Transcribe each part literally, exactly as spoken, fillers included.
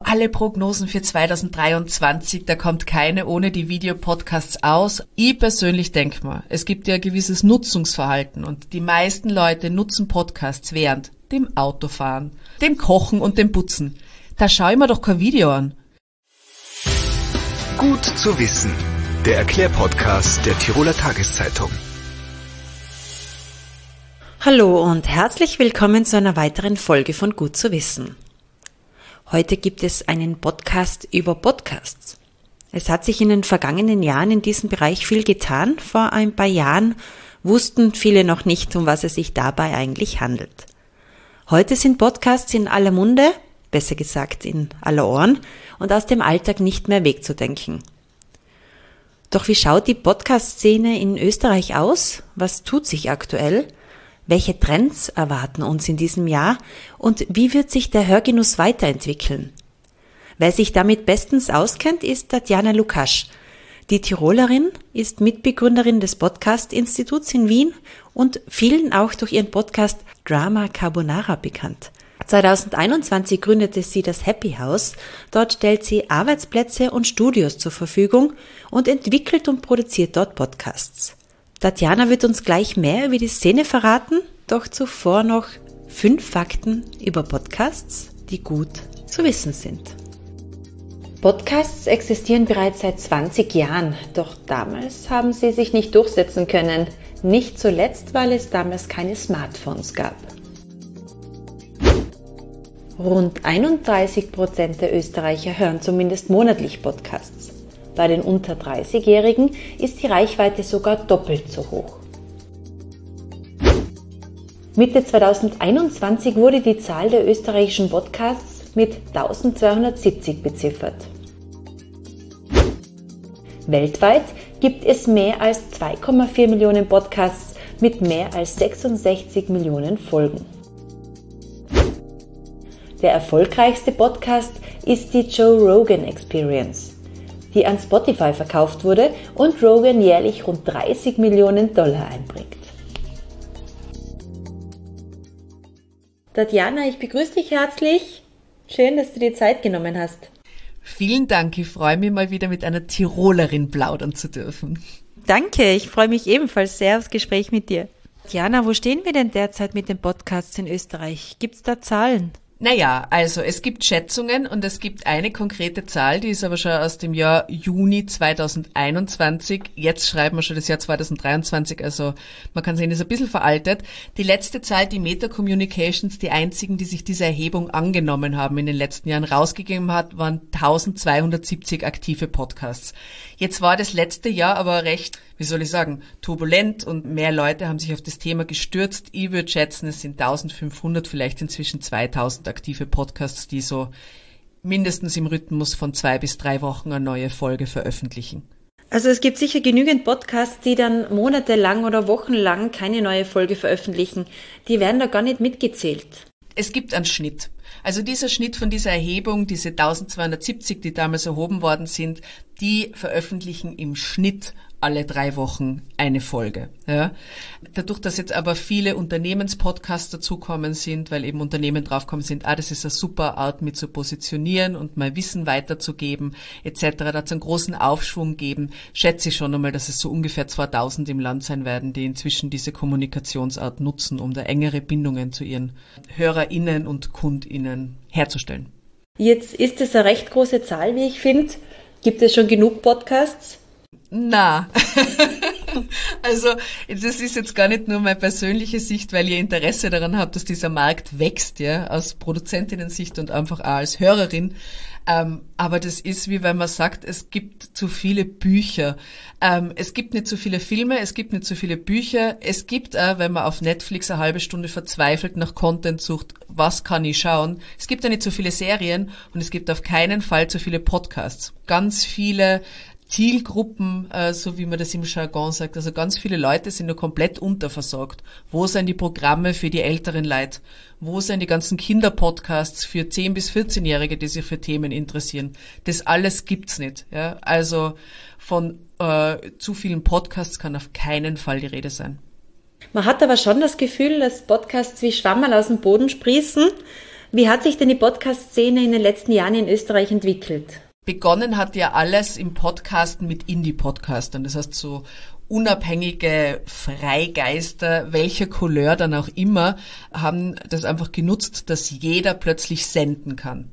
alle Prognosen für zwanzig dreiundzwanzig, da kommt keine ohne die Videopodcasts aus. Ich persönlich denke mal, es gibt ja ein gewisses Nutzungsverhalten und die meisten Leute nutzen Podcasts während dem Autofahren, dem Kochen und dem Putzen. Da schaue ich mir doch kein Video an. Gut zu wissen. Der Erklärpodcast der Tiroler Tageszeitung. Hallo und herzlich willkommen zu einer weiteren Folge von Gut zu wissen. Heute gibt es einen Podcast über Podcasts. Es hat sich in den vergangenen Jahren in diesem Bereich viel getan. Vor ein paar Jahren wussten viele noch nicht, um was es sich dabei eigentlich handelt. Heute sind Podcasts in aller Munde, besser gesagt in aller Ohren, und aus dem Alltag nicht mehr wegzudenken. Doch wie schaut die Podcast-Szene in Österreich aus? Was tut sich aktuell? Welche Trends erwarten uns in diesem Jahr und wie wird sich der Hörgenuss weiterentwickeln? Wer sich damit bestens auskennt, ist Tatjana Lukasz. Die Tirolerin ist Mitbegründerin des Podcast-Instituts in Wien und vielen auch durch ihren Podcast Drama Carbonara bekannt. zwanzig einundzwanzig gründete sie das Happy House. Dort stellt sie Arbeitsplätze und Studios zur Verfügung und entwickelt und produziert dort Podcasts. Tatjana wird uns gleich mehr über die Szene verraten, doch zuvor noch fünf Fakten über Podcasts, die gut zu wissen sind. Podcasts existieren bereits seit zwanzig Jahren, doch damals haben sie sich nicht durchsetzen können. Nicht zuletzt, weil es damals keine Smartphones gab. Rund einunddreißig Prozent der Österreicher hören zumindest monatlich Podcasts. Bei den unter dreißigjährigen ist die Reichweite sogar doppelt so hoch. Mitte zwanzig einundzwanzig wurde die Zahl der österreichischen Podcasts mit eintausendzweihundertsiebzig beziffert. Weltweit gibt es mehr als zwei Komma vier Millionen Podcasts mit mehr als sechsundsechzig Millionen Folgen. Der erfolgreichste Podcast ist die Joe Rogan Experience, die an Spotify verkauft wurde und Rogan jährlich rund dreißig Millionen Dollar einbringt. Tatjana, ich begrüße dich herzlich. Schön, dass du dir Zeit genommen hast. Vielen Dank, ich freue mich mal wieder mit einer Tirolerin plaudern zu dürfen. Danke, ich freue mich ebenfalls sehr aufs Gespräch mit dir. Tatjana, wo stehen wir denn derzeit mit den Podcasts in Österreich? Gibt's da Zahlen? Naja, also es gibt Schätzungen und es gibt eine konkrete Zahl, die ist aber schon aus dem Jahr Juni zwanzig einundzwanzig. Jetzt schreiben wir schon das Jahr zwanzig dreiundzwanzig, also man kann sehen, das ist ein bisschen veraltet. Die letzte Zahl, die Meta Communications, die einzigen, die sich dieser Erhebung angenommen haben in den letzten Jahren rausgegeben hat, waren eintausendzweihundertsiebzig aktive Podcasts. Jetzt war das letzte Jahr aber recht, wie soll ich sagen, turbulent und mehr Leute haben sich auf das Thema gestürzt. Ich würde schätzen, es sind eintausendfünfhundert, vielleicht inzwischen zweitausend aktive Podcasts, die so mindestens im Rhythmus von zwei bis drei Wochen eine neue Folge veröffentlichen. Also es gibt sicher genügend Podcasts, die dann monatelang oder wochenlang keine neue Folge veröffentlichen. Die werden da gar nicht mitgezählt. Es gibt einen Schnitt. Also dieser Schnitt von dieser Erhebung, diese eintausendzweihundertsiebzig, die damals erhoben worden sind, die veröffentlichen im Schnitt alle drei Wochen eine Folge. Ja. Dadurch, dass jetzt aber viele Unternehmenspodcasts dazukommen sind, weil eben Unternehmen draufkommen sind, ah, das ist eine super Art, mit zu positionieren und mal Wissen weiterzugeben, et cetera, da hat es einen großen Aufschwung geben, schätze ich schon einmal, dass es so ungefähr zweitausend im Land sein werden, die inzwischen diese Kommunikationsart nutzen, um da engere Bindungen zu ihren HörerInnen und KundInnen herzustellen. Jetzt ist es eine recht große Zahl, wie ich finde. Gibt es schon genug Podcasts? Na, also das ist jetzt gar nicht nur meine persönliche Sicht, weil ihr Interesse daran habt, dass dieser Markt wächst, ja, aus Produzentinnen-Sicht und einfach auch als Hörerin. Ähm, aber das ist, wie wenn man sagt, es gibt zu viele Bücher. Ähm, es gibt nicht zu viele Filme, es gibt nicht zu viele Bücher. Es gibt auch, wenn man auf Netflix eine halbe Stunde verzweifelt nach Content sucht, was kann ich schauen? Es gibt auch nicht so viele Serien und es gibt auf keinen Fall zu viele Podcasts. Ganz viele Zielgruppen, äh, so wie man das im Jargon sagt. Also ganz viele Leute sind nur komplett unterversorgt. Wo sind die Programme für die älteren Leute? Wo sind die ganzen Kinderpodcasts für zehn- bis vierzehnjährige, die sich für Themen interessieren? Das alles gibt's nicht. Ja? Also von äh, zu vielen Podcasts kann auf keinen Fall die Rede sein. Man hat aber schon das Gefühl, dass Podcasts wie Schwammerl aus dem Boden sprießen. Wie hat sich denn die Podcast-Szene in den letzten Jahren in Österreich entwickelt? Begonnen hat ja alles im Podcasten mit Indie-Podcastern. Das heißt, so unabhängige Freigeister, welcher Couleur dann auch immer, haben das einfach genutzt, dass jeder plötzlich senden kann.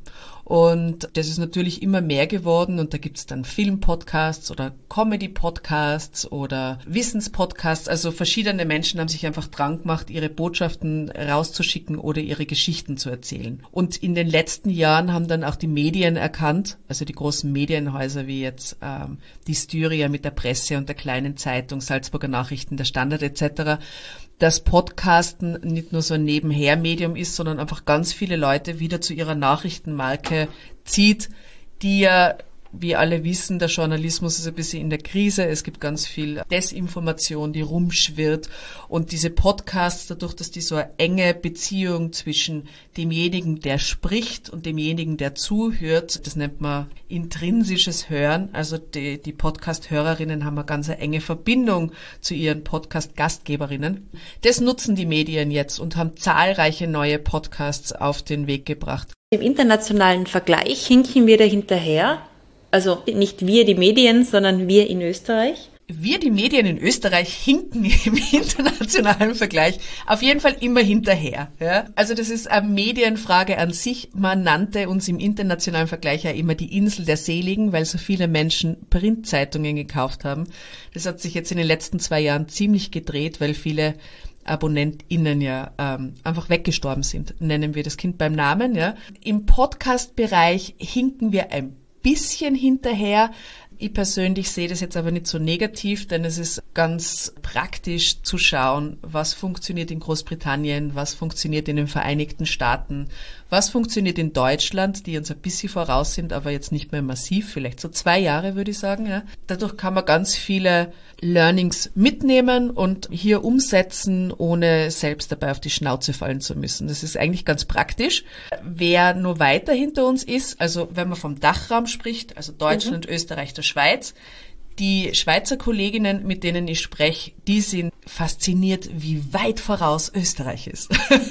Und das ist natürlich immer mehr geworden und da gibt's dann Film-Podcasts oder Comedy-Podcasts oder Wissenspodcasts. Also verschiedene Menschen haben sich einfach dran gemacht, ihre Botschaften rauszuschicken oder ihre Geschichten zu erzählen. Und in den letzten Jahren haben dann auch die Medien erkannt, also die großen Medienhäuser wie jetzt ähm, die Styria mit der Presse und der kleinen Zeitung, Salzburger Nachrichten, der Standard et cetera, dass Podcasten nicht nur so ein Nebenher-Medium ist, sondern einfach ganz viele Leute wieder zu ihrer Nachrichtenmarke zieht, die ja, wie alle wissen, der Journalismus ist ein bisschen in der Krise. Es gibt ganz viel Desinformation, die rumschwirrt. Und diese Podcasts, dadurch, dass die so eine enge Beziehung zwischen demjenigen, der spricht und demjenigen, der zuhört, das nennt man intrinsisches Hören. Also die, die Podcast-Hörerinnen haben eine ganz enge Verbindung zu ihren Podcast-Gastgeberinnen. Das nutzen die Medien jetzt und haben zahlreiche neue Podcasts auf den Weg gebracht. Im internationalen Vergleich hinken wir da hinterher. Also nicht wir, die Medien, sondern wir in Österreich? Wir, die Medien in Österreich, hinken im internationalen Vergleich auf jeden Fall immer hinterher. Ja? Also das ist eine Medienfrage an sich. Man nannte uns im internationalen Vergleich ja immer die Insel der Seligen, weil so viele Menschen Printzeitungen gekauft haben. Das hat sich jetzt in den letzten zwei Jahren ziemlich gedreht, weil viele AbonnentInnen ja ähm, einfach weggestorben sind. Nennen wir das Kind beim Namen. Ja? Im Podcast-Bereich hinken wir ein bisschen hinterher. Ich persönlich sehe das jetzt aber nicht so negativ, denn es ist ganz praktisch zu schauen, was funktioniert in Großbritannien, was funktioniert in den Vereinigten Staaten, was funktioniert in Deutschland, die uns ein bisschen voraus sind, aber jetzt nicht mehr massiv, vielleicht so zwei Jahre würde ich sagen. Ja. Dadurch kann man ganz viele Learnings mitnehmen und hier umsetzen, ohne selbst dabei auf die Schnauze fallen zu müssen. Das ist eigentlich ganz praktisch. Wer nur weiter hinter uns ist, also wenn man vom Dachraum spricht, also Deutschland, mhm. Österreich, der Schweiz, die Schweizer Kolleginnen, mit denen ich spreche, die sind fasziniert, wie weit voraus Österreich ist.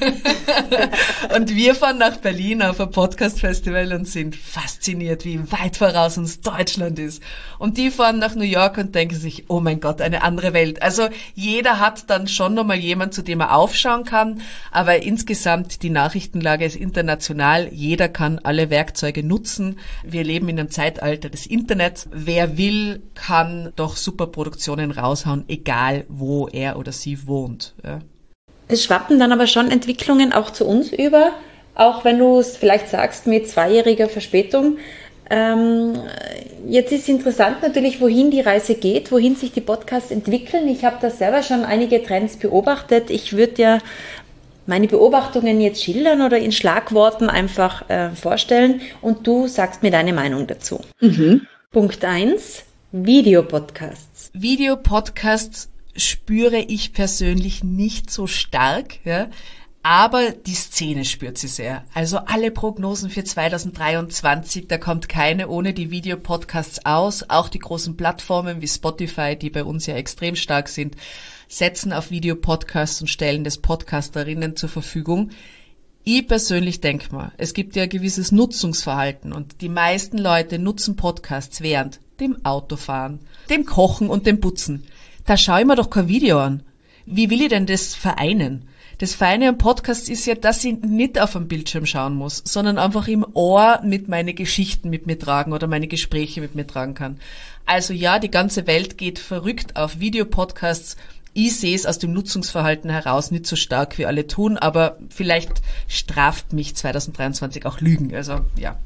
Und wir fahren nach Berlin auf ein Podcast-Festival und sind fasziniert, wie weit voraus uns Deutschland ist. Und die fahren nach New York und denken sich, oh mein Gott, eine andere Welt. Also jeder hat dann schon nochmal jemand, zu dem er aufschauen kann. Aber insgesamt, die Nachrichtenlage ist international. Jeder kann alle Werkzeuge nutzen. Wir leben in einem Zeitalter des Internets. Wer will, kann doch super Produktionen raushauen, egal wo er oder sie wohnt. Ja. Es schwappen dann aber schon Entwicklungen auch zu uns über, auch wenn du es vielleicht sagst mit zweijähriger Verspätung. Ähm, jetzt ist interessant natürlich, wohin die Reise geht, wohin sich die Podcasts entwickeln. Ich habe da selber schon einige Trends beobachtet. Ich würde ja meine Beobachtungen jetzt schildern oder in Schlagworten einfach äh, vorstellen und du sagst mir deine Meinung dazu. Mhm. Punkt eins, Videopodcasts. Videopodcasts spüre ich persönlich nicht so stark, ja, aber die Szene spürt sie sehr. Also alle Prognosen für zwanzig dreiundzwanzig, da kommt keine ohne die Videopodcasts aus. Auch die großen Plattformen wie Spotify, die bei uns ja extrem stark sind, setzen auf Videopodcasts und stellen das Podcasterinnen zur Verfügung. Ich persönlich denke mal, es gibt ja ein gewisses Nutzungsverhalten und die meisten Leute nutzen Podcasts während dem Autofahren, dem Kochen und dem Putzen. Da schaue ich mir doch kein Video an. Wie will ich denn das vereinen? Das Feine am Podcast ist ja, dass ich nicht auf dem Bildschirm schauen muss, sondern einfach im Ohr mit meine Geschichten mit mir tragen oder meine Gespräche mit mir tragen kann. Also ja, die ganze Welt geht verrückt auf Videopodcasts. Ich sehe es aus dem Nutzungsverhalten heraus nicht so stark, wie alle tun, aber vielleicht straft mich zwanzig dreiundzwanzig auch Lügen. Also ja.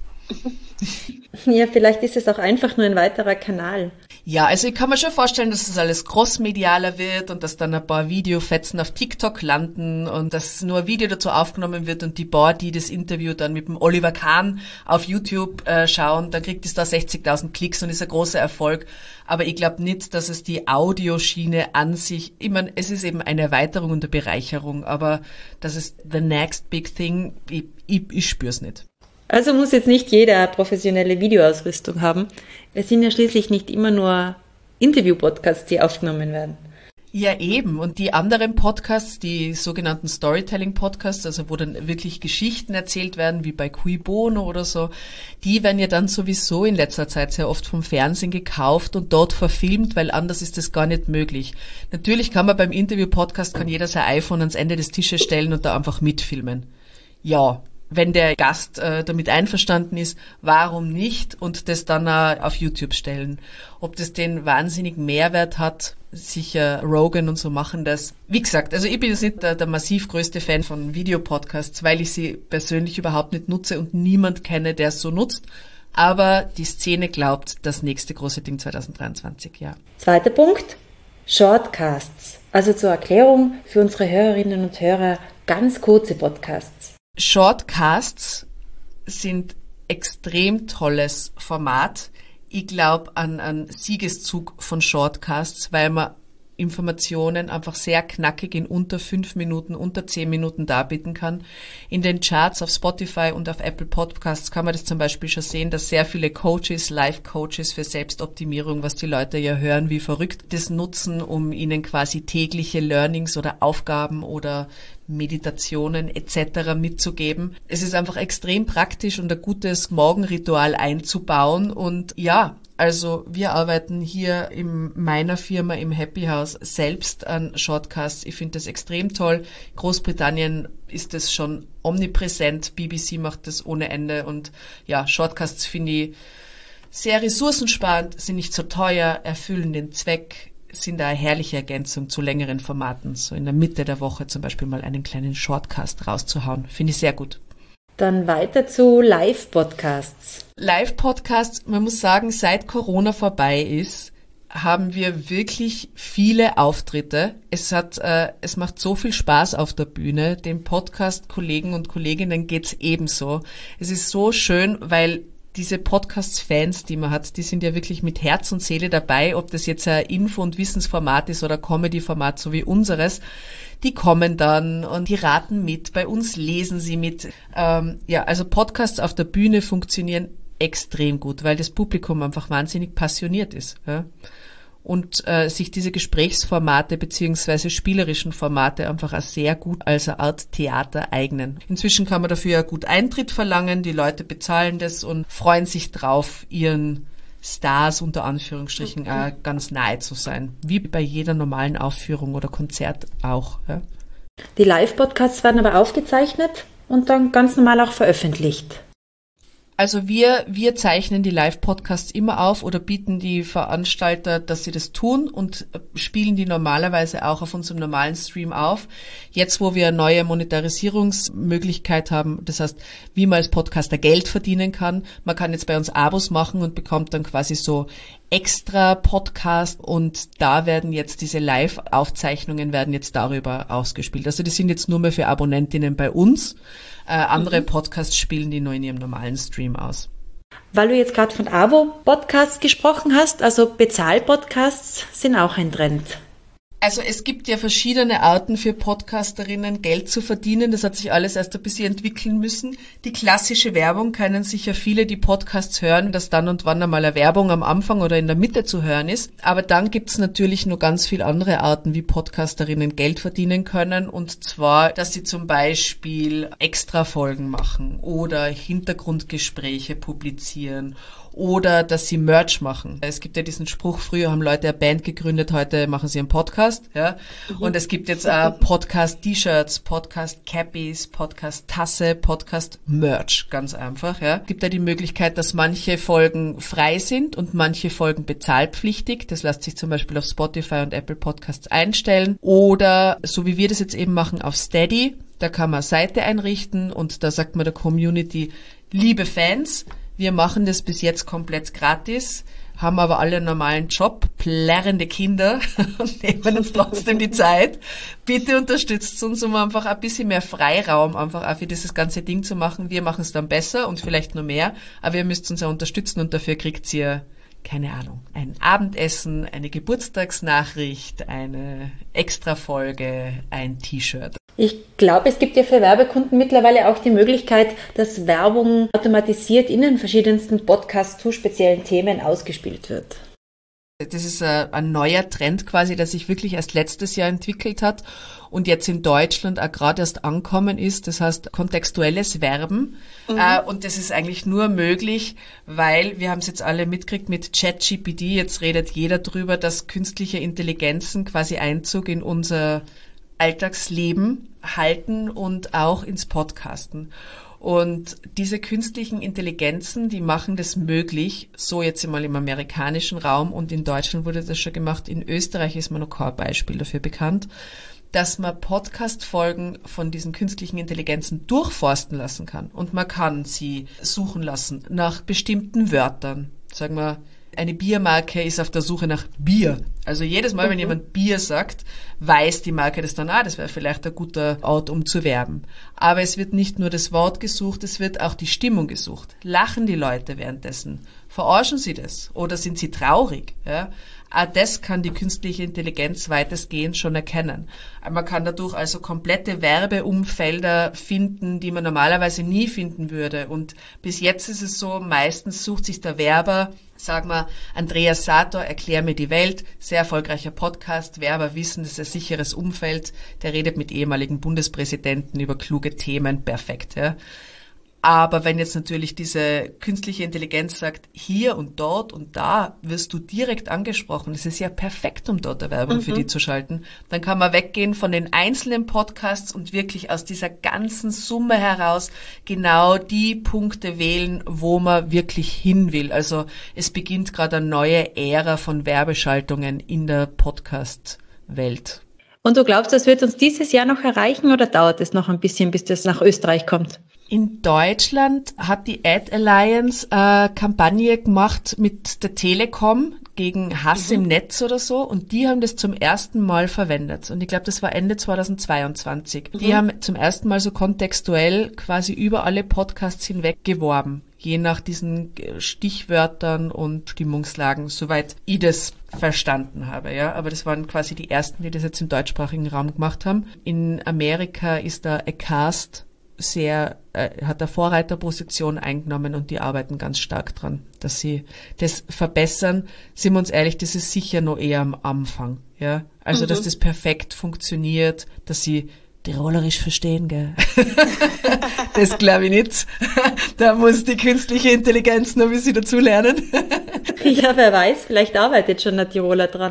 Ja, vielleicht ist es auch einfach nur ein weiterer Kanal. Ja, also ich kann mir schon vorstellen, dass das alles crossmedialer wird und dass dann ein paar Videofetzen auf TikTok landen und dass nur ein Video dazu aufgenommen wird und die paar, die das Interview dann mit dem Oliver Kahn auf YouTube äh, schauen, dann kriegt es da sechzigtausend Klicks und ist ein großer Erfolg. Aber ich glaube nicht, dass es die Audioschiene an sich, ich meine, es ist eben eine Erweiterung und eine Bereicherung, aber das ist the next big thing, ich, ich, ich spüre es nicht. Also muss jetzt nicht jeder professionelle Videoausrüstung haben. Es sind ja schließlich nicht immer nur Interview-Podcasts, die aufgenommen werden. Ja, eben. Und die anderen Podcasts, die sogenannten Storytelling-Podcasts, also wo dann wirklich Geschichten erzählt werden, wie bei Cui Bono oder so, die werden ja dann sowieso in letzter Zeit sehr oft vom Fernsehen gekauft und dort verfilmt, weil anders ist das gar nicht möglich. Natürlich kann man beim Interview-Podcast, kann jeder sein iPhone ans Ende des Tisches stellen und da einfach mitfilmen. Ja, wenn der Gast äh, damit einverstanden ist, warum nicht und das dann äh, auf YouTube stellen. Ob das den wahnsinnigen Mehrwert hat, sicher Rogan und so machen das. Wie gesagt, also ich bin jetzt nicht der, der massiv größte Fan von Videopodcasts, weil ich sie persönlich überhaupt nicht nutze und niemand kenne, der es so nutzt. Aber die Szene glaubt, das nächste große Ding zwanzig dreiundzwanzig, ja. Zweiter Punkt, Shortcasts. Also zur Erklärung für unsere Hörerinnen und Hörer, ganz kurze Podcasts. Shortcasts sind extrem tolles Format. Ich glaube an einen Siegeszug von Shortcasts, weil man Informationen einfach sehr knackig in unter fünf Minuten, unter zehn Minuten darbieten kann. In den Charts auf Spotify und auf Apple Podcasts kann man das zum Beispiel schon sehen, dass sehr viele Coaches, Live-Coaches für Selbstoptimierung, was die Leute ja hören, wie verrückt, das nutzen, um ihnen quasi tägliche Learnings oder Aufgaben oder Meditationen et cetera mitzugeben. Es ist einfach extrem praktisch und ein gutes Morgenritual einzubauen und ja, also wir arbeiten hier in meiner Firma im Happy House selbst an Shortcasts. Ich finde das extrem toll. In Großbritannien ist das schon omnipräsent. B B C macht das ohne Ende und ja, Shortcasts finde ich sehr ressourcensparend, sind nicht so teuer, erfüllen den Zweck, sind eine herrliche Ergänzung zu längeren Formaten. So in der Mitte der Woche zum Beispiel mal einen kleinen Shortcast rauszuhauen. Finde ich sehr gut. Dann weiter zu Live-Podcasts. Live-Podcasts, man muss sagen, seit Corona vorbei ist, haben wir wirklich viele Auftritte. Es hat, äh, es macht so viel Spaß auf der Bühne. Den Podcast-Kollegen und Kolleginnen geht's ebenso. Es ist so schön, weil diese Podcast-Fans, die man hat, die sind ja wirklich mit Herz und Seele dabei, ob das jetzt ein Info- und Wissensformat ist oder Comedy-Format, so wie unseres. Die kommen dann und die raten mit, bei uns lesen sie mit. Ähm, ja, also Podcasts auf der Bühne funktionieren extrem gut, weil das Publikum einfach wahnsinnig passioniert ist. Ja? Und äh, sich diese Gesprächsformate beziehungsweise spielerischen Formate einfach auch sehr gut als eine Art Theater eignen. Inzwischen kann man dafür ja gut Eintritt verlangen, die Leute bezahlen das und freuen sich drauf, ihren Stars unter Anführungsstrichen äh, ganz nahe zu sein. Wie bei jeder normalen Aufführung oder Konzert auch. Ja. Die Live-Podcasts werden aber aufgezeichnet und dann ganz normal auch veröffentlicht. Also wir, wir zeichnen die Live-Podcasts immer auf oder bieten die Veranstalter, dass sie das tun und spielen die normalerweise auch auf unserem normalen Stream auf. Jetzt, wo wir eine neue Monetarisierungsmöglichkeit haben, das heißt, wie man als Podcaster Geld verdienen kann. Man kann jetzt bei uns Abos machen und bekommt dann quasi so extra Podcast und da werden jetzt diese Live-Aufzeichnungen werden jetzt darüber ausgespielt. Also die sind jetzt nur mehr für Abonnentinnen bei uns. Äh, andere mhm. Podcasts spielen die nur in ihrem normalen Stream aus. Weil du jetzt gerade von Abo-Podcasts gesprochen hast, also Bezahl-Podcasts sind auch ein Trend. Also es gibt ja verschiedene Arten für Podcasterinnen, Geld zu verdienen. Das hat sich alles erst ein bisschen entwickeln müssen. Die klassische Werbung kennen sicher viele, die Podcasts hören, dass dann und wann einmal eine Werbung am Anfang oder in der Mitte zu hören ist. Aber dann gibt's natürlich noch ganz viele andere Arten, wie Podcasterinnen Geld verdienen können. Und zwar, dass sie zum Beispiel Extra-Folgen machen oder Hintergrundgespräche publizieren oder dass sie Merch machen. Es gibt ja diesen Spruch, früher haben Leute eine Band gegründet, heute machen sie einen Podcast. Ja? Mhm. Und es gibt jetzt auch Podcast-T-Shirts, Podcast-Cappies, Podcast-Tasse, Podcast-Merch, ganz einfach. Ja? Es gibt ja die Möglichkeit, dass manche Folgen frei sind und manche Folgen bezahlpflichtig. Das lässt sich zum Beispiel auf Spotify und Apple Podcasts einstellen. Oder, so wie wir das jetzt eben machen, auf Steady. Da kann man eine Seite einrichten und da sagt man der Community, liebe Fans, wir machen das bis jetzt komplett gratis, haben aber alle einen normalen Job, plärrende Kinder und nehmen uns trotzdem die Zeit. Bitte unterstützt uns, um einfach ein bisschen mehr Freiraum einfach auch für dieses ganze Ding zu machen. Wir machen es dann besser und vielleicht noch mehr, aber ihr müsst uns ja unterstützen und dafür kriegt ihr, keine Ahnung, ein Abendessen, eine Geburtstagsnachricht, eine Extrafolge, ein T-Shirt. Ich glaube, es gibt ja für Werbekunden mittlerweile auch die Möglichkeit, dass Werbung automatisiert in den verschiedensten Podcasts zu speziellen Themen ausgespielt wird. Das ist ein, ein neuer Trend quasi, der sich wirklich erst letztes Jahr entwickelt hat und jetzt in Deutschland auch gerade erst ankommen ist. Das heißt kontextuelles Verben. Mhm. Äh, und das ist eigentlich nur möglich, weil wir haben es jetzt alle mitgekriegt mit ChatGPT. Jetzt redet jeder drüber, dass künstliche Intelligenzen quasi Einzug in unser Alltagsleben halten und auch ins Podcasten. Und diese künstlichen Intelligenzen, die machen das möglich, so jetzt einmal im amerikanischen Raum, und in Deutschland wurde das schon gemacht, in Österreich ist mir noch kein Beispiel dafür bekannt, dass man Podcast-Folgen von diesen künstlichen Intelligenzen durchforsten lassen kann. Und man kann sie suchen lassen nach bestimmten Wörtern. Sagen wir, eine Biermarke ist auf der Suche nach Bier. Also jedes Mal, mhm. wenn jemand Bier sagt, weiß die Marke das dann, ah, das wäre vielleicht ein guter Ort, um zu werben. Aber es wird nicht nur das Wort gesucht, es wird auch die Stimmung gesucht. Lachen die Leute währenddessen? Verarschen sie das? Oder sind sie traurig? Ja? Auch das kann die künstliche Intelligenz weitestgehend schon erkennen. Man kann dadurch also komplette Werbeumfelder finden, die man normalerweise nie finden würde. Und bis jetzt ist es so, meistens sucht sich der Werber, sagen wir, Andreas Sator, Erklär mir die Welt, sehr erfolgreicher Podcast, Werber wissen, das ist ein sicheres Umfeld, der redet mit ehemaligen Bundespräsidenten über kluge Themen, perfekt, ja. Aber wenn jetzt natürlich diese künstliche Intelligenz sagt, hier und dort und da wirst du direkt angesprochen, das ist ja perfekt, um dort eine Werbung mhm. für die zu schalten, dann kann man weggehen von den einzelnen Podcasts und wirklich aus dieser ganzen Summe heraus genau die Punkte wählen, wo man wirklich hin will. Also es beginnt gerade eine neue Ära von Werbeschaltungen in der Podcast-Welt. Und du glaubst, das wird uns dieses Jahr noch erreichen oder dauert es noch ein bisschen, bis das nach Österreich kommt? In Deutschland hat die Ad Alliance eine Kampagne gemacht mit der Telekom gegen Hass mhm. im Netz oder so, und die haben das zum ersten Mal verwendet. Und ich glaube, das war Ende zweitausendzweiundzwanzig. Mhm. Die haben zum ersten Mal so kontextuell quasi über alle Podcasts hinweg geworben, je nach diesen Stichwörtern und Stimmungslagen, soweit ich das verstanden habe, ja. Aber das waren quasi die ersten, die das jetzt im deutschsprachigen Raum gemacht haben. In Amerika ist da Acast sehr, äh, hat eine Vorreiterposition eingenommen, und die arbeiten ganz stark dran, dass sie das verbessern. Sind wir uns ehrlich, das ist sicher noch eher am Anfang, ja. Also, mhm. dass das perfekt funktioniert, dass sie Tirolerisch verstehen, gell? Das glaube ich nicht. Da muss die künstliche Intelligenz noch ein bisschen dazu lernen. Ja, wer weiß, vielleicht arbeitet schon ein Tiroler dran.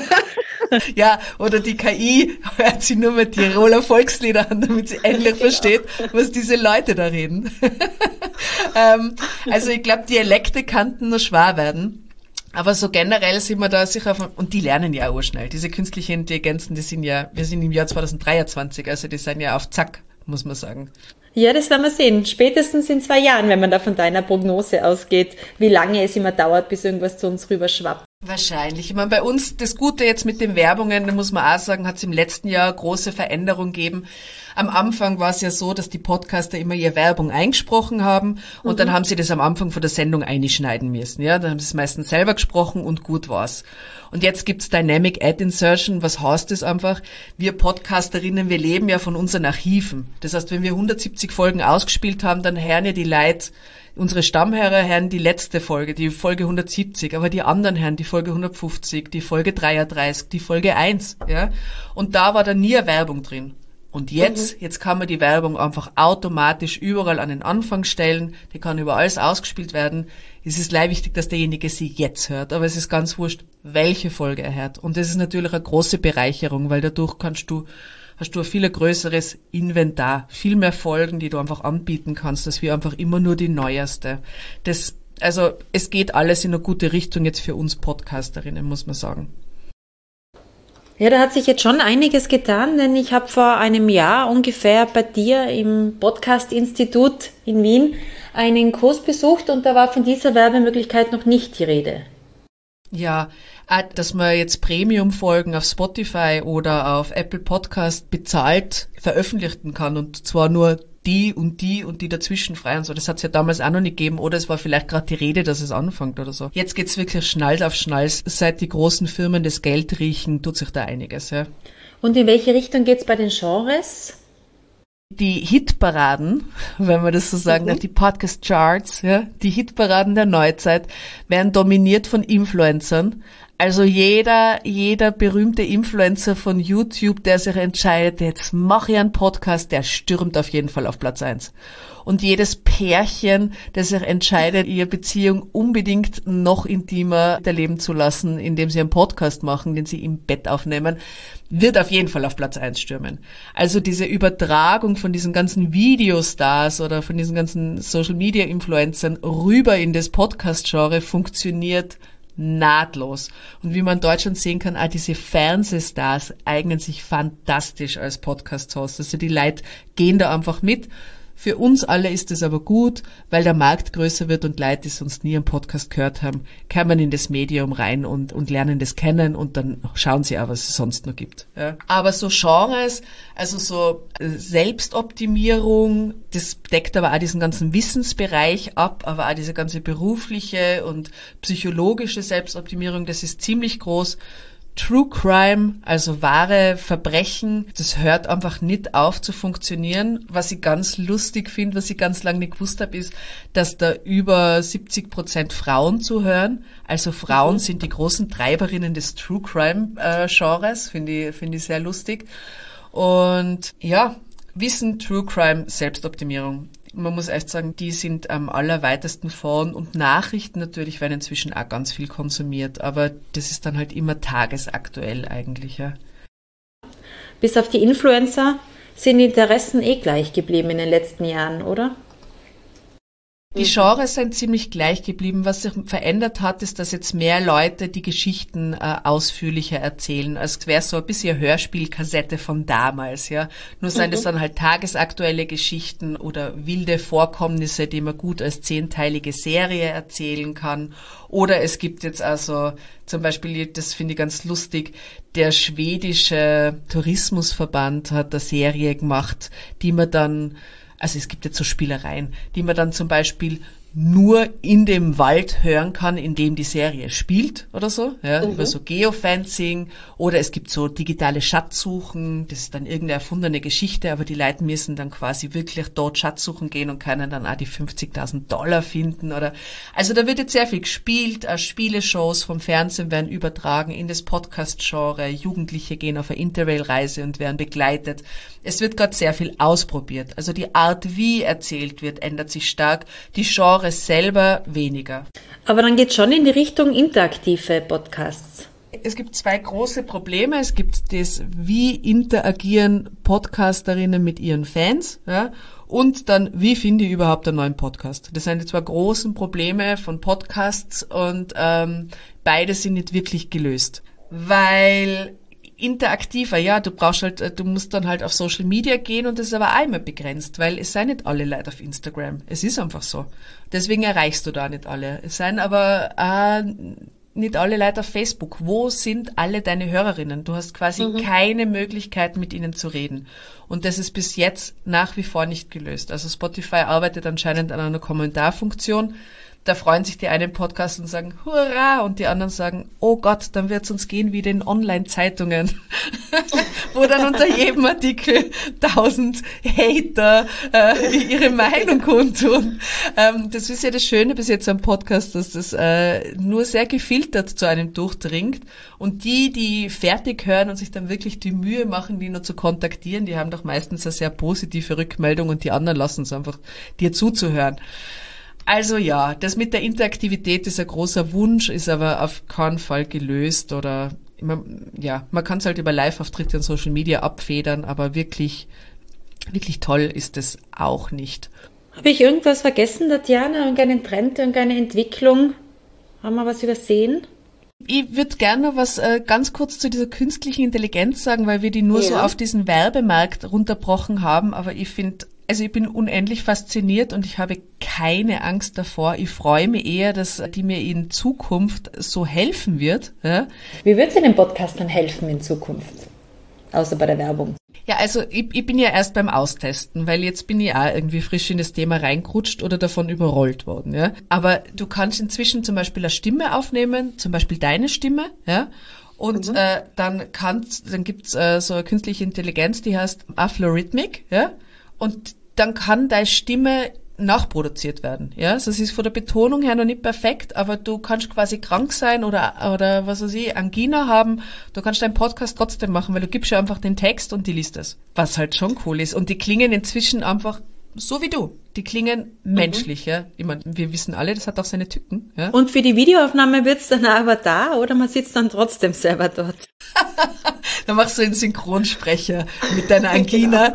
Ja, oder die K I hört sie nur mit Tiroler Volkslieder an, damit sie endlich versteht, was diese Leute da reden. ähm, also ich glaube, Dialekte könnten noch schwer werden. Aber so generell sind wir da sicher von, und die lernen ja auch schnell. Diese künstlichen Intelligenzen, die sind ja, wir sind im Jahr zweitausenddreiundzwanzig, also die sind ja auf Zack, muss man sagen. Ja, das werden wir sehen. Spätestens in zwei Jahren, wenn man da von deiner Prognose ausgeht, wie lange es immer dauert, bis irgendwas zu uns rüber schwappt. Wahrscheinlich. Ich meine, bei uns, das Gute jetzt mit den Werbungen, da muss man auch sagen, hat es im letzten Jahr große Veränderung gegeben. Am Anfang war es ja so, dass die Podcaster immer ihre Werbung eingesprochen haben, und mhm. dann haben sie das am Anfang von der Sendung einschneiden müssen. Ja, dann haben sie es meistens selber gesprochen und gut war's. Und jetzt gibt's Dynamic Ad Insertion. Was heißt das einfach? Wir Podcasterinnen, wir leben ja von unseren Archiven. Das heißt, wenn wir hundertsiebzig Folgen ausgespielt haben, dann hören ja die Leute, unsere Stammhörer hören die letzte Folge, die Folge hundertsiebzig, aber die anderen hören die Folge hundertfünfzig, die Folge dreiunddreißig, die Folge eins, ja. Und da war dann nie eine Werbung drin. Und jetzt, mhm. jetzt kann man die Werbung einfach automatisch überall an den Anfang stellen, die kann über alles ausgespielt werden. Es ist leider wichtig, dass derjenige sie jetzt hört, aber es ist ganz wurscht, welche Folge er hört. Und das ist natürlich eine große Bereicherung, weil dadurch kannst du, hast du ein viel größeres Inventar, viel mehr Folgen, die du einfach anbieten kannst, als wie einfach immer nur die neueste. Das, also, es geht alles in eine gute Richtung jetzt für uns Podcasterinnen, muss man sagen. Ja, da hat sich jetzt schon einiges getan, denn ich habe vor einem Jahr ungefähr bei dir im Podcast-Institut in Wien einen Kurs besucht, und da war von dieser Werbemöglichkeit noch nicht die Rede. Ja, dass man jetzt Premium-Folgen auf Spotify oder auf Apple Podcast bezahlt veröffentlichen kann, und zwar nur die und die und die dazwischen frei und so. Das hat es ja damals auch noch nicht gegeben, oder es war vielleicht gerade die Rede, dass es anfängt oder so. Jetzt geht's wirklich Schnall auf Schnall. Seit die großen Firmen das Geld riechen, tut sich da einiges, ja. Und in welche Richtung geht's bei den Genres? Die Hitparaden, wenn man das so sagen darf, mhm. die Podcast-Charts, ja, die Hitparaden der Neuzeit werden dominiert von Influencern. Also jeder, jeder berühmte Influencer von YouTube, der sich entscheidet, jetzt mache ich einen Podcast, der stürmt auf jeden Fall auf Platz eins. Und jedes Pärchen, das sich entscheidet, ihre Beziehung unbedingt noch intimer erleben zu lassen, indem sie einen Podcast machen, den sie im Bett aufnehmen, wird auf jeden Fall auf Platz eins stürmen. Also diese Übertragung von diesen ganzen Videostars oder von diesen ganzen Social-Media-Influencern rüber in das Podcast-Genre funktioniert nahtlos. Und wie man in Deutschland sehen kann, auch diese Fernsehstars eignen sich fantastisch als Podcast-Host. Also die Leute gehen da einfach mit. Für uns alle ist es aber gut, weil der Markt größer wird und Leute, die sonst nie einen Podcast gehört haben, kommen in das Medium rein und, und lernen das kennen und dann schauen sie auch, was es sonst noch gibt. Ja. Aber so Genres, also so Selbstoptimierung, das deckt aber auch diesen ganzen Wissensbereich ab, aber auch diese ganze berufliche und psychologische Selbstoptimierung, das ist ziemlich groß. True Crime, also wahre Verbrechen, das hört einfach nicht auf zu funktionieren. Was ich ganz lustig finde, was ich ganz lange nicht gewusst habe, ist, dass da über siebzig Prozent Frauen zuhören. Also Frauen mhm. sind die großen Treiberinnen des True Crime äh, Genres, finde ich, finde ich sehr lustig. Und ja, Wissen, True Crime, Selbstoptimierung. Man muss echt sagen, die sind am allerweitesten vorn und Nachrichten natürlich werden inzwischen auch ganz viel konsumiert, aber das ist dann halt immer tagesaktuell eigentlich, ja. Bis auf die Influencer sind die Interessen eh gleich geblieben in den letzten Jahren, oder? Die Genres sind ziemlich gleich geblieben. Was sich verändert hat, ist, dass jetzt mehr Leute die Geschichten äh, ausführlicher erzählen. Als wäre so ein bisschen Hörspielkassette von damals, ja. Nur seien das dann halt tagesaktuelle Geschichten oder wilde Vorkommnisse, die man gut als zehnteilige Serie erzählen kann. Oder es gibt jetzt also zum Beispiel, das finde ich ganz lustig, der schwedische Tourismusverband hat eine Serie gemacht, die man dann Also es gibt jetzt so Spielereien, die man dann zum Beispiel nur in dem Wald hören kann, in dem die Serie spielt oder so, ja, mhm. über so Geofencing, oder es gibt so digitale Schatzsuchen, das ist dann irgendeine erfundene Geschichte, aber die Leute müssen dann quasi wirklich dort Schatzsuchen gehen und können dann auch die fünfzigtausend Dollar finden oder, also da wird jetzt sehr viel gespielt, auch Spieleshows vom Fernsehen werden übertragen in das Podcast-Genre, Jugendliche gehen auf eine Interrail-Reise und werden begleitet. Es wird gerade sehr viel ausprobiert, also die Art, wie erzählt wird, ändert sich stark, die Genre selber weniger. Aber dann geht es schon in die Richtung interaktive Podcasts. Es gibt zwei große Probleme. Es gibt das, wie interagieren Podcasterinnen mit ihren Fans, ja, und dann, wie finde ich überhaupt einen neuen Podcast? Das sind die zwei großen Probleme von Podcasts und ähm, beide sind nicht wirklich gelöst. Weil interaktiver, ja, du brauchst halt, du musst dann halt auf Social Media gehen und das ist aber auch immer begrenzt, weil es sind nicht alle Leute auf Instagram. Es ist einfach so. Deswegen erreichst du da nicht alle. Es sind aber auch nicht alle Leute auf Facebook. Wo sind alle deine Hörerinnen? Du hast quasi mhm. keine Möglichkeit, mit ihnen zu reden. Und das ist bis jetzt nach wie vor nicht gelöst. Also Spotify arbeitet anscheinend an einer Kommentarfunktion. Da freuen sich die einen Podcast und sagen, hurra, und die anderen sagen, oh Gott, dann wird's uns gehen wie den Online-Zeitungen, wo dann unter jedem Artikel tausend Hater äh, ihre Meinung kundtun. Ähm, das ist ja das Schöne bis jetzt am Podcast, dass das äh, nur sehr gefiltert zu einem durchdringt und die, die fertig hören und sich dann wirklich die Mühe machen, die nur zu kontaktieren, die haben doch meistens eine sehr positive Rückmeldung und die anderen lassen es einfach, dir zuzuhören. Also ja, das mit der Interaktivität ist ein großer Wunsch, ist aber auf keinen Fall gelöst oder man, ja, man kann es halt über Live-Auftritte und Social Media abfedern, aber wirklich, wirklich toll ist es auch nicht. Habe ich irgendwas vergessen, Tatjana? Irgendeinen Trend, irgendeine Entwicklung? Haben wir was übersehen? Ich würde gerne was äh, ganz kurz zu dieser künstlichen Intelligenz sagen, weil wir die nur ja. so auf diesen Werbemarkt runterbrochen haben, aber ich finde, also ich bin unendlich fasziniert und ich habe keine Angst davor. Ich freue mich eher, dass die mir in Zukunft so helfen wird. Ja. Wie wird sie den Podcastern helfen in Zukunft? Außer bei der Werbung. Ja, also ich, ich bin ja erst beim Austesten, weil jetzt bin ich auch irgendwie frisch in das Thema reingerutscht oder davon überrollt worden. Ja. Aber du kannst inzwischen zum Beispiel eine Stimme aufnehmen, zum Beispiel deine Stimme, ja. Und mhm. äh, dann kannst, dann gibt's äh, so eine künstliche Intelligenz, die heißt Aflorhythmic, ja. Und dann kann deine Stimme nachproduziert werden. Ja, also es ist von der Betonung her noch nicht perfekt, aber du kannst quasi krank sein oder oder was weiß ich, Angina haben, du kannst deinen Podcast trotzdem machen, weil du gibst ja einfach den Text und die liest es. Was halt schon cool ist. Und die klingen inzwischen einfach so wie du. Die klingen mhm. menschlich, ja. Ich meine, wir wissen alle, das hat auch seine Tücken. Ja? Und für die Videoaufnahme wird's dann aber da oder man sitzt dann trotzdem selber dort? Dann machst du einen Synchronsprecher mit deiner Angina.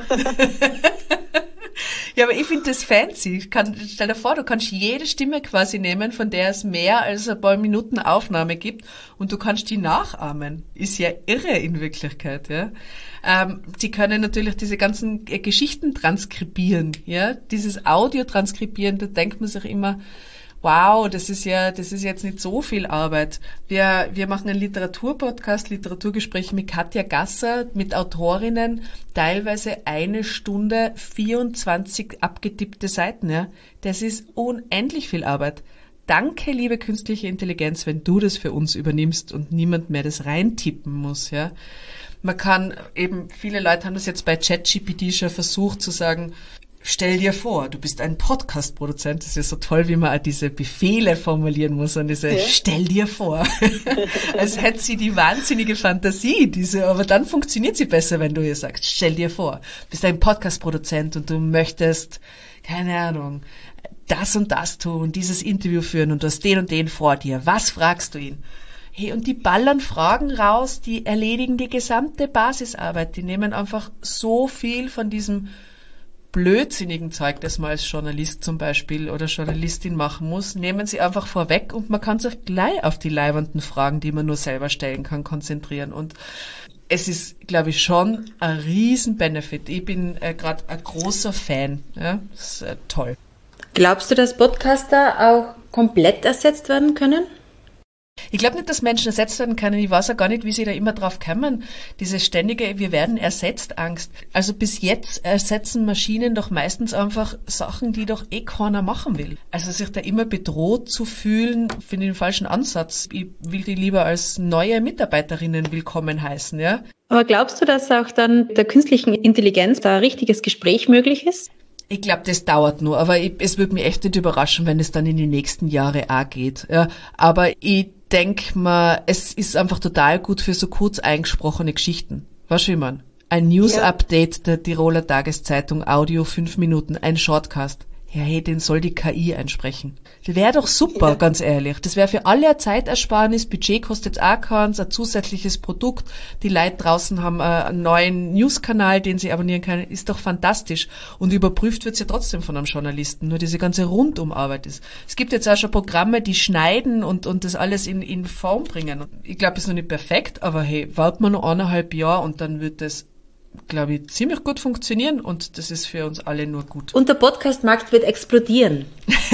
Ja, aber ich finde das fancy. Ich kann, stell dir vor, du kannst jede Stimme quasi nehmen, von der es mehr als ein paar Minuten Aufnahme gibt und du kannst die nachahmen. Ist ja irre in Wirklichkeit, ja. Ähm, die können natürlich diese ganzen äh, Geschichten transkribieren, ja. Dieses Audio transkribieren, da denkt man sich immer, wow, das ist ja, das ist jetzt nicht so viel Arbeit. Wir, wir machen einen Literaturpodcast, Literaturgespräche mit Katja Gasser, mit Autorinnen, teilweise eine Stunde, vierundzwanzig abgetippte Seiten, ja. Das ist unendlich viel Arbeit. Danke, liebe künstliche Intelligenz, wenn du das für uns übernimmst und niemand mehr das reintippen muss, ja. Man kann eben, viele Leute haben das jetzt bei ChatGPT schon versucht zu sagen, stell dir vor, du bist ein Podcast-Produzent. Das ist ja so toll, wie man auch diese Befehle formulieren muss und diese ja. Stell dir vor. Als hätte sie die wahnsinnige Fantasie, diese, aber dann funktioniert sie besser, wenn du ihr sagst, stell dir vor, du bist ein Podcast-Produzent und du möchtest, keine Ahnung, das und das tun, dieses Interview führen und du hast den und den vor dir. Was fragst du ihn? Hey, und die ballern Fragen raus, die erledigen die gesamte Basisarbeit. Die nehmen einfach so viel von diesem blödsinnigen Zeug, das man als Journalist zum Beispiel oder Journalistin machen muss, nehmen sie einfach vorweg und man kann sich gleich auf die leibernden Fragen, die man nur selber stellen kann, konzentrieren. Und es ist, glaube ich, schon ein riesen Benefit. Ich bin äh, gerade ein großer Fan. Ja, das ist äh, toll. Glaubst du, dass Podcaster auch komplett ersetzt werden können? Ich glaube nicht, dass Menschen ersetzt werden können. Ich weiß auch gar nicht, wie sie da immer drauf kommen. Diese ständige, wir werden ersetzt, Angst. Also bis jetzt ersetzen Maschinen doch meistens einfach Sachen, die doch eh keiner machen will. Also sich da immer bedroht zu fühlen, finde ich den falschen Ansatz. Ich will die lieber als neue Mitarbeiterinnen willkommen heißen, ja. Aber glaubst du, dass auch dann der künstlichen Intelligenz da ein richtiges Gespräch möglich ist? Ich glaube, das dauert nur, aber ich, es würde mich echt nicht überraschen, wenn es dann in die nächsten Jahre auch geht. Ja, aber ich denke mal, es ist einfach total gut für so kurz eingesprochene Geschichten. Weißt du, wie man? Ein News-Update ja. der Tiroler Tageszeitung, Audio, fünf Minuten, ein Shortcast. Ja, hey, den soll die K I einsprechen. Das wäre doch super, ja. ganz ehrlich. Das wäre für alle eine Zeitersparnis, Budget kostet auch keins, ein zusätzliches Produkt. Die Leute draußen haben einen neuen News-Kanal, den sie abonnieren können. Ist doch fantastisch. Und überprüft wird's ja trotzdem von einem Journalisten. Nur diese ganze Rundumarbeit ist. Es gibt jetzt auch schon Programme, die schneiden und, und das alles in, in Form bringen. Ich glaube, es ist noch nicht perfekt, aber hey, warten wir noch eineinhalb Jahre und dann wird das, glaube ich, ziemlich gut funktionieren und das ist für uns alle nur gut. Und der Podcast-Markt wird explodieren.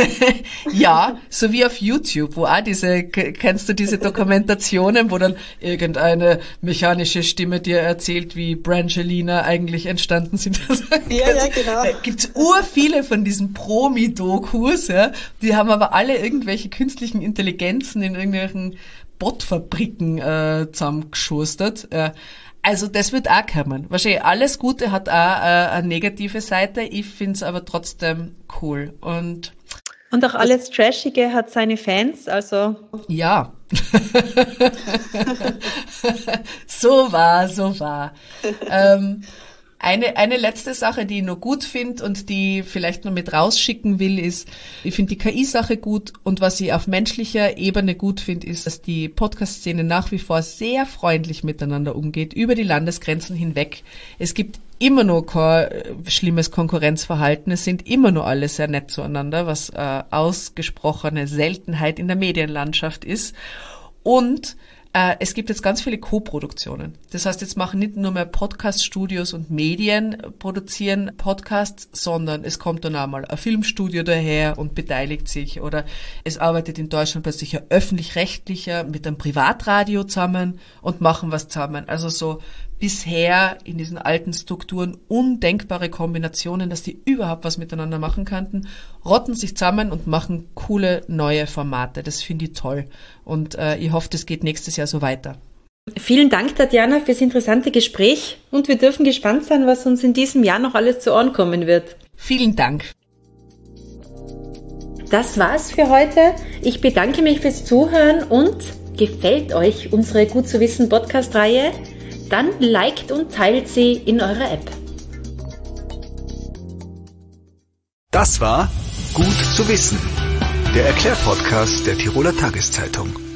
Ja, so wie auf YouTube, wo auch diese, kennst du diese Dokumentationen, wo dann irgendeine mechanische Stimme dir erzählt, wie Brangelina eigentlich entstanden sind. Ja, ja, genau. Da gibt's ur viele von diesen Promi-Dokus, ja. Die haben aber alle irgendwelche künstlichen Intelligenzen in irgendwelchen Botfabriken äh, zusammengeschustert. Ja. Also das wird auch kommen. Wahrscheinlich alles Gute hat auch äh, eine negative Seite. Ich find's aber trotzdem cool. Und und auch alles Trashige hat seine Fans, also... Ja. So war, so war. ähm, Eine, eine letzte Sache, die ich noch gut finde und die vielleicht noch mit rausschicken will, ist, ich finde die K I-Sache gut und was ich auf menschlicher Ebene gut finde, ist, dass die Podcast-Szene nach wie vor sehr freundlich miteinander umgeht, über die Landesgrenzen hinweg. Es gibt immer noch kein schlimmes Konkurrenzverhalten, es sind immer noch alle sehr nett zueinander, was äh, ausgesprochene Seltenheit in der Medienlandschaft ist. Und Äh, es gibt jetzt ganz viele Co-Produktionen. Das heißt, jetzt machen nicht nur mehr Podcast-Studios und Medien produzieren Podcasts, sondern es kommt dann auch mal ein Filmstudio daher und beteiligt sich. Oder es arbeitet in Deutschland plötzlich ein öffentlich-rechtlicher mit einem Privatradio zusammen und machen was zusammen. Also so bisher in diesen alten Strukturen undenkbare Kombinationen, dass die überhaupt was miteinander machen könnten, rotten sich zusammen und machen coole neue Formate. Das finde ich toll. Und äh, ich hoffe, das geht nächstes Jahr so weiter. Vielen Dank, Tatjana, fürs interessante Gespräch und wir dürfen gespannt sein, was uns in diesem Jahr noch alles zu Ohren kommen wird. Vielen Dank. das war's für heute. Ich bedanke mich fürs Zuhören und gefällt euch unsere Gut zu wissen Podcast-Reihe? Dann liked und teilt sie in eurer App. Das war Gut zu wissen, der Erklärpodcast der Tiroler Tageszeitung.